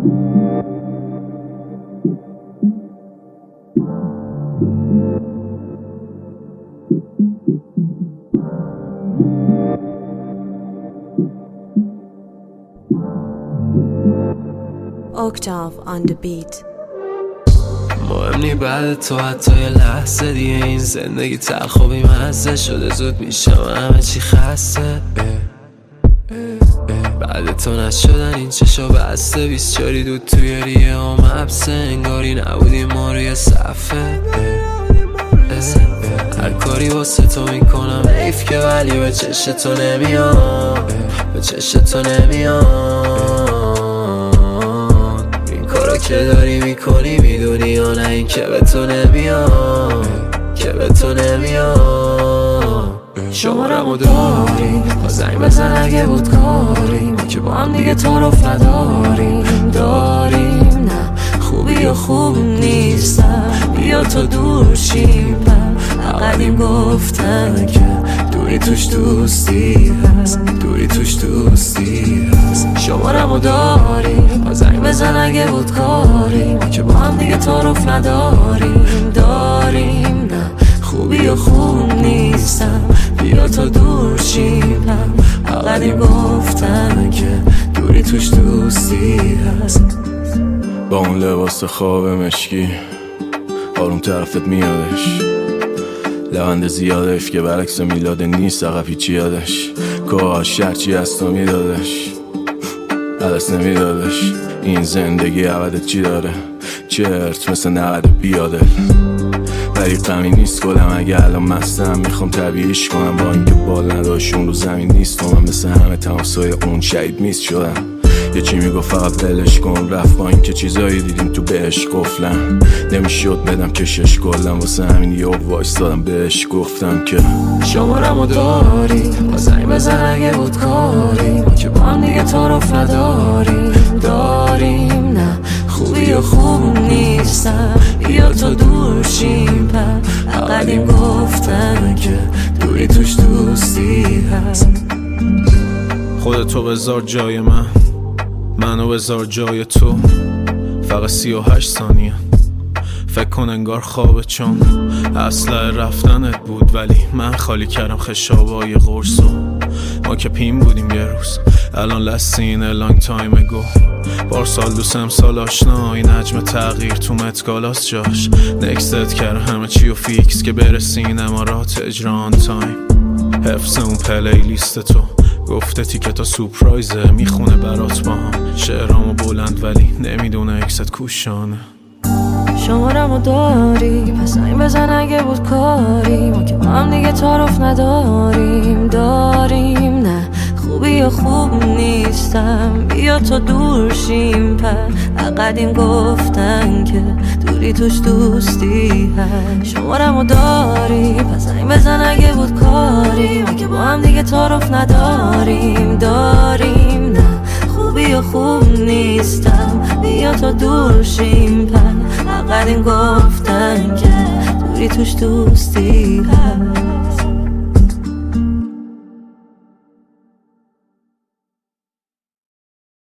Octave on the beat. مهم نی بعد تو حتی یه لحظه دیگه این زندگی تلخ و بی‌مزه شده، زود میشم همه چی خسته. بعد تو نشدن این چشا بسته، 24 دود توی ریه و مبسه، انگاری نبودی ما روی صفحه. هر کاری واسه تو میکنم حیف که ولی به چش تو نمیام، به چش تو نمیام. این کارو که داری میکنی میدونی یا نه این که به تو نمیام، که به تو نمیام. شمارمو داری با زنگ بزن اگه بود کاری، ما که با هم دیگه تعارف نداریم، داریم نه خوبی یا خوب نیستم، بیا تو دور شیم. قدیم گفتن که دوری توش دوستی هست، دوری توش دوستی هست. شمارمو داری با زنگ بزن اگه بود کاری، ما که با هم دیگه تعارف نداریم، داریم نه خوبی یا خوب نیستم، بیا تا دور شیم. قدیم گفتن که دوری توش دوستی هست. با اون لباس خواب مشکی آروم طرفت میادش، لبند زیادش که برعکس میلاد نیست، عقب هیچی یادش، کاش هرچی از تو میدادش عدس نمیدادش. این زندگی عوضت چی داره؟ چرت مثل نقد بیاده، ولی غمی نیست کلم اگه الان مستم، میخوام طبیعیش کنم با اینکه بال نداشون رو زمین نیست. و من مثل همه تماسای اون شهید میست شدم. یه چی میگفت فقط بلش کن، رفت با اینکه چیزایی دیدیم تو بهش گفتم، نمیشد بدم کشش کلم، واسه همین یه وایستادم بهش گفتم که شمارمو داری با زنگ بزن اگه بود کاری، ما که با هم دیگه تعارف نداریم، داریم نه خوبی یا خوب نیستم، بیا تا دور شیم. قدیم گفتن که دوری توش دوستی هست. خودتو بذار جای من، منو بذار جای تو، فقط 38 ثانیه. فکر کن انگار خوابه چون اصلا رفتنت بود، ولی من خالی کردم خشابای قرصو. ما که پیم بودیم یه روز، الان لسین لانگ تایم گو. پارسال دوستم سال آشنا، این حجم تغییر تو متگالاست جاش. نکستت کرد همه چی و فیکس که برسین امارات اجران تایم. حفظ اون پلی لیست تو گفته تیکتا سورپرایزه، میخونه برات با هم شعرامو بلند ولی نمیدونه اکست کوشانه. شمارمو داری پس زنگ بزن اگه بود کاری، ما که با هم دیگه تعارف نداریم، داریم نه خوبی یا خوب نیستم، بیا تا دور شیم. قدیم گفتن که دوری توش دوستی هست. شمارمو داری پس زنگ بزن اگه بود کاری، ما که با هم دیگه تعارف نداریم، داریم نه خوبی یا خوب نیستم، بیا تا دور شیم. قدیم گفتن که دوری توش دوستی هست.